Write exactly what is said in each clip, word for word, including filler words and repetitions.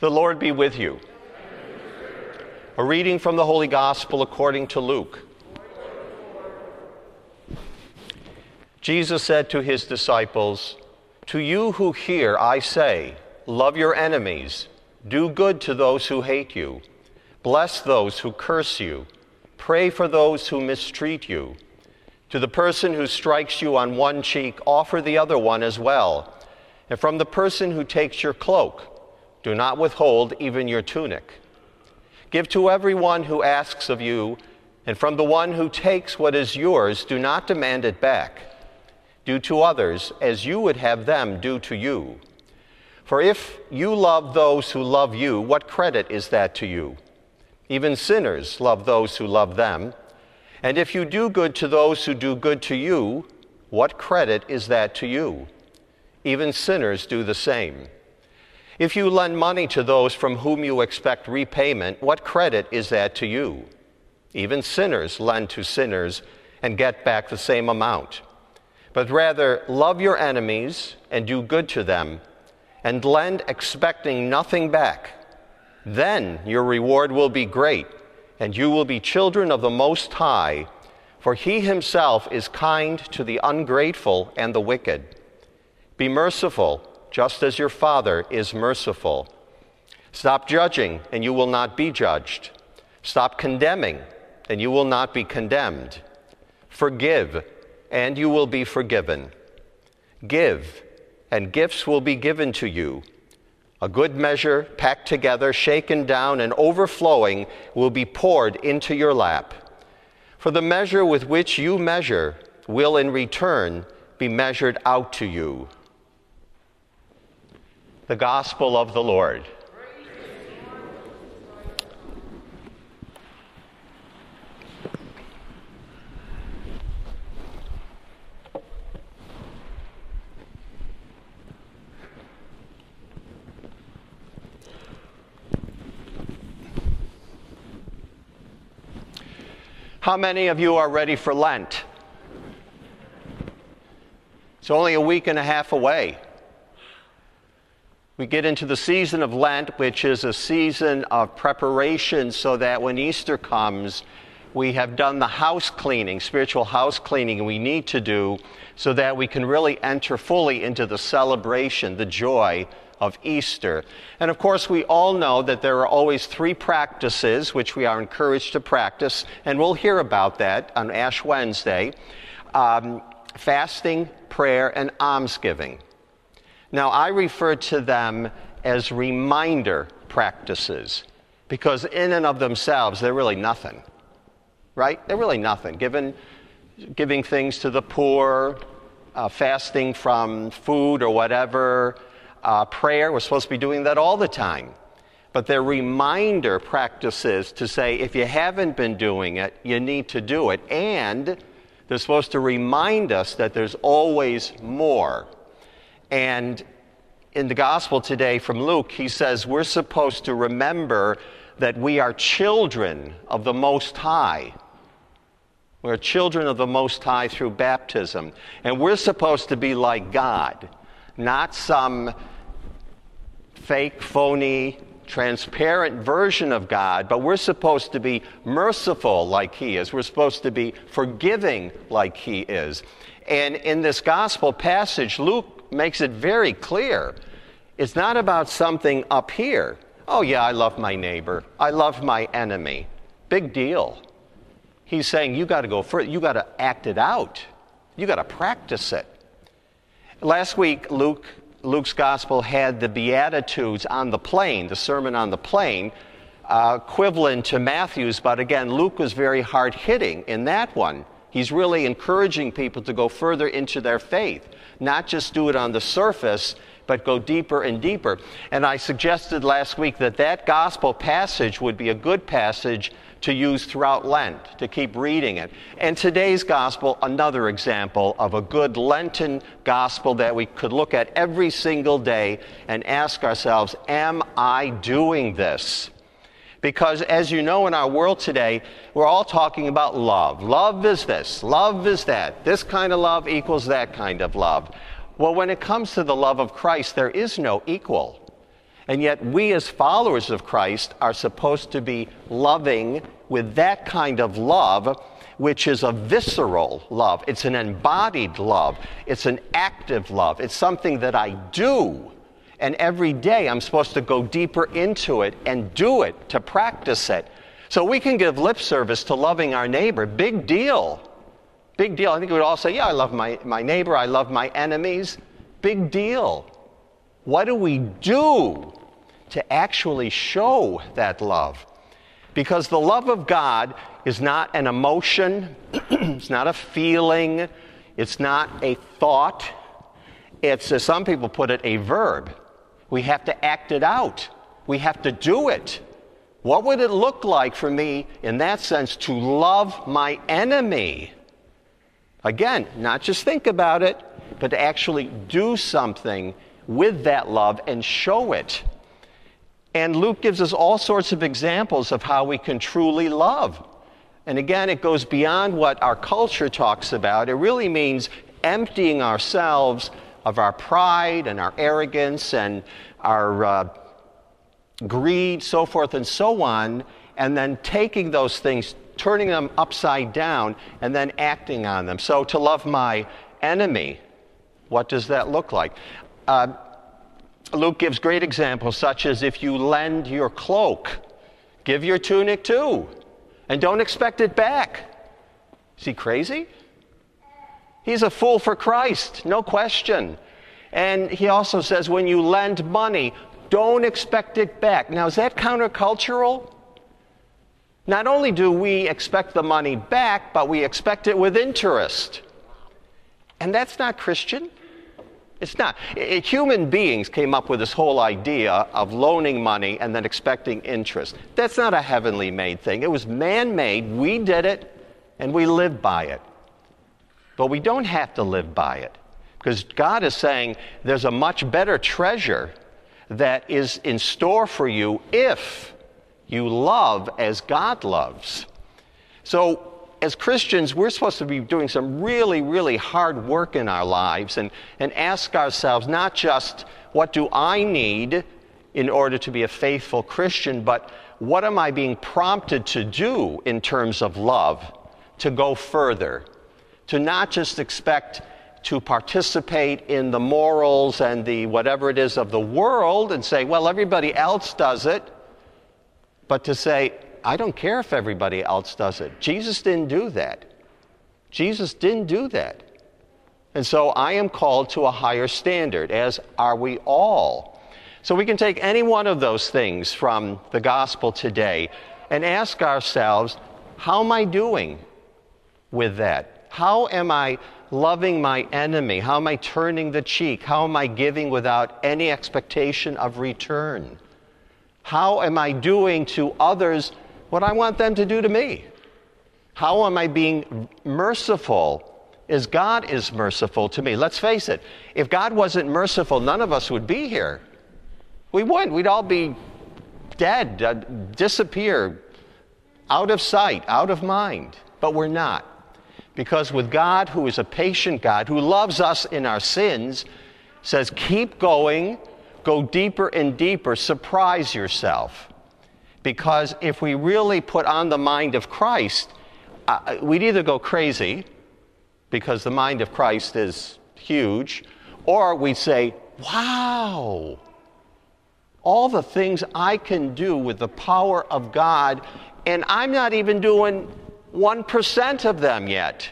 The Lord be with you. A reading from the Holy Gospel according to Luke. Jesus said to his disciples, "To you who hear, I say, love your enemies, do good to those who hate you, bless those who curse you, pray for those who mistreat you. To the person who strikes you on one cheek, offer the other one as well. And from the person who takes your cloak, do not withhold even your tunic. Give to everyone who asks of you, and from the one who takes what is yours, do not demand it back. Do to others as you would have them do to you. For if you love those who love you, what credit is that to you? Even sinners love those who love them. And if you do good to those who do good to you, what credit is that to you? Even sinners do the same. If you lend money to those from whom you expect repayment, what credit is that to you? Even sinners lend to sinners and get back the same amount. But rather, love your enemies and do good to them, and lend expecting nothing back. Then your reward will be great, and you will be children of the Most High, for he himself is kind to the ungrateful and the wicked. Be merciful, just as your Father is merciful. Stop judging, and you will not be judged. Stop condemning, and you will not be condemned. Forgive, and you will be forgiven. Give, and gifts will be given to you. A good measure, packed together, shaken down, and overflowing will be poured into your lap. For the measure with which you measure will in return be measured out to you." The Gospel of the Lord. How many of you are ready for Lent? It's only a week and a half away. We get into the season of Lent, which is a season of preparation so that when Easter comes, we have done the house cleaning, spiritual house cleaning we need to do so that we can really enter fully into the celebration, the joy of Easter. And of course, we all know that there are always three practices which we are encouraged to practice, and we'll hear about that on Ash Wednesday: um, fasting, prayer, and almsgiving. Now, I refer to them as reminder practices because in and of themselves, they're really nothing, right? They're really nothing. Giving, giving things to the poor, uh, fasting from food or whatever, uh, prayer, we're supposed to be doing that all the time. But they're reminder practices to say, if you haven't been doing it, you need to do it. And they're supposed to remind us that there's always more. And in the gospel today from Luke, he says we're supposed to remember that we are children of the Most High. We're children of the Most High through baptism. And we're supposed to be like God, not some fake, phony, transparent version of God, but we're supposed to be merciful like he is. We're supposed to be forgiving like he is. And in this gospel passage, Luke makes it very clear. It's not about something up here. Oh yeah, I love my neighbor. I love my enemy. Big deal. He's saying you got to go further. You got to act it out. You got to practice it. Last week, Luke, Luke's gospel had the Beatitudes on the plain, the Sermon on the Plain, uh, equivalent to Matthew's, but again, Luke was very hard-hitting in that one. He's really encouraging people to go further into their faith, not just do it on the surface, but go deeper and deeper. And I suggested last week that that gospel passage would be a good passage to use throughout Lent, to keep reading it. And today's gospel, another example of a good Lenten gospel that we could look at every single day and ask ourselves, am I doing this? Because as you know, in our world today, we're all talking about love. Love is this, love is that. This kind of love equals that kind of love. Well, when it comes to the love of Christ, there is no equal. And yet we as followers of Christ are supposed to be loving with that kind of love, which is a visceral love. It's an embodied love. It's an active love. It's something that I do. And every day I'm supposed to go deeper into it and do it, to practice it. So we can give lip service to loving our neighbor. Big deal. Big deal. I think we would all say, yeah, I love my, my neighbor. I love my enemies. Big deal. What do we do to actually show that love? Because the love of God is not an emotion. It's not a feeling. It's not a thought. It's, as some people put it, a verb. We have to act it out. We have to do it. What would it look like for me, in that sense, to love my enemy? Again, not just think about it, but to actually do something with that love and show it. And Luke gives us all sorts of examples of how we can truly love. And again, it goes beyond what our culture talks about. It really means emptying ourselves of our pride and our arrogance and our uh, greed, so forth and so on, and then taking those things, turning them upside down, and then acting on them. So to love my enemy, what does that look like? Uh, Luke gives great examples, such as if you lend your cloak, give your tunic too, and don't expect it back. Is he crazy? He's a fool for Christ, no question. And he also says when you lend money, don't expect it back. Now, is that countercultural? Not only do we expect the money back, but we expect it with interest. And that's not Christian. It's not. It, human beings came up with this whole idea of loaning money and then expecting interest. That's not a heavenly made thing. It was man-made. We did it, and we live by it. But we don't have to live by it, because God is saying there's a much better treasure that is in store for you if you love as God loves. So as Christians, we're supposed to be doing some really, really hard work in our lives and, and ask ourselves not just what do I need in order to be a faithful Christian, but what am I being prompted to do in terms of love to go further, to not just expect to participate in the morals and the whatever it is of the world and say, well, everybody else does it, but to say, I don't care if everybody else does it. Jesus didn't do that. Jesus didn't do that. And so I am called to a higher standard, as are we all. So we can take any one of those things from the gospel today and ask ourselves, how am I doing with that? How am I loving my enemy? How am I turning the cheek? How am I giving without any expectation of return? How am I doing to others what I want them to do to me? How am I being merciful as God is merciful to me? Let's face it, if God wasn't merciful, none of us would be here. We wouldn't. We'd all be dead, uh, disappear, out of sight, out of mind. But we're not. Because with God, who is a patient God, who loves us in our sins, says, keep going, go deeper and deeper, surprise yourself. Because if we really put on the mind of Christ, uh, we'd either go crazy, because the mind of Christ is huge, or we'd say, wow, all the things I can do with the power of God, and I'm not even doing one percent of them yet.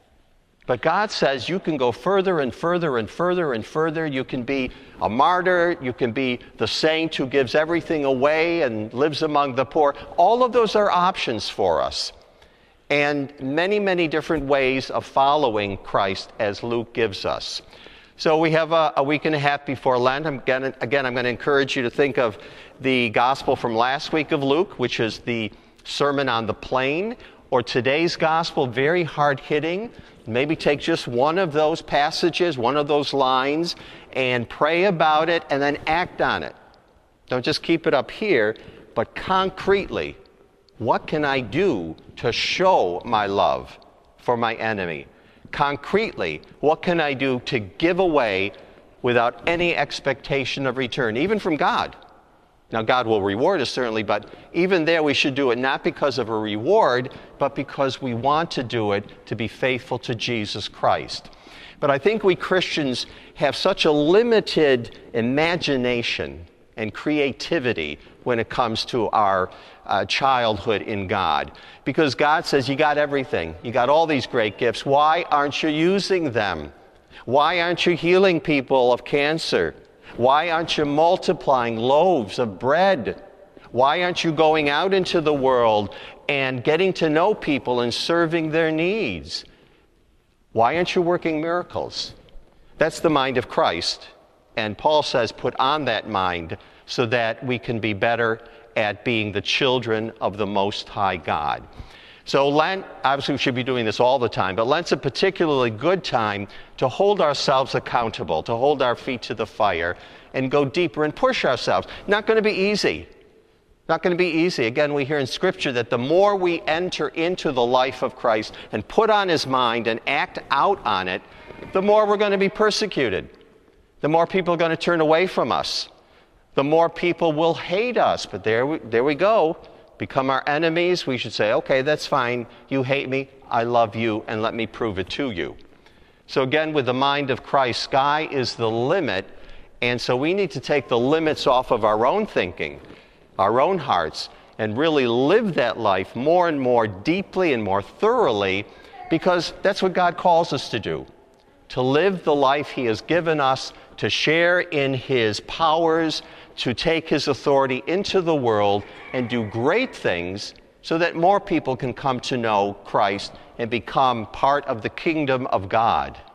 But God says you can go further and further and further and further. You can be a martyr. You can be the saint who gives everything away and lives among the poor. All of those are options for us. And many, many different ways of following Christ, as Luke gives us. So we have a, a week and a half before Lent. I'm gonna, again, I'm going to encourage you to think of the gospel from last week of Luke, which is the Sermon on the Plain, or today's gospel, very hard-hitting. Maybe take just one of those passages, one of those lines, and pray about it, and then act on it. Don't just keep it up here, but concretely, what can I do to show my love for my enemy? Concretely, what can I do to give away without any expectation of return, even from God? Now, God will reward us, certainly, but even there we should do it not because of a reward, but because we want to do it to be faithful to Jesus Christ. But I think we Christians have such a limited imagination and creativity when it comes to our uh, childhood in God. Because God says, you got everything. You got all these great gifts. Why aren't you using them? Why aren't you healing people of cancer? Why aren't you multiplying loaves of bread? Why aren't you going out into the world and getting to know people and serving their needs? Why aren't you working miracles? That's the mind of Christ. And Paul says, put on that mind so that we can be better at being the children of the Most High God. So Lent, obviously we should be doing this all the time, but Lent's a particularly good time to hold ourselves accountable, to hold our feet to the fire and go deeper and push ourselves. Not going to be easy. Not going to be easy. Again, we hear in Scripture that the more we enter into the life of Christ and put on His mind and act out on it, the more we're going to be persecuted. The more people are going to turn away from us. The more people will hate us. But there we, there we go. Become our enemies. We should say, okay, that's fine. You hate me. I love you, and let me prove it to you. So again, with the mind of Christ, sky is the limit. And so we need to take the limits off of our own thinking, our own hearts, and really live that life more and more deeply and more thoroughly, because that's what God calls us to do. To live the life He has given us, to share in His powers, to take His authority into the world and do great things so that more people can come to know Christ and become part of the kingdom of God.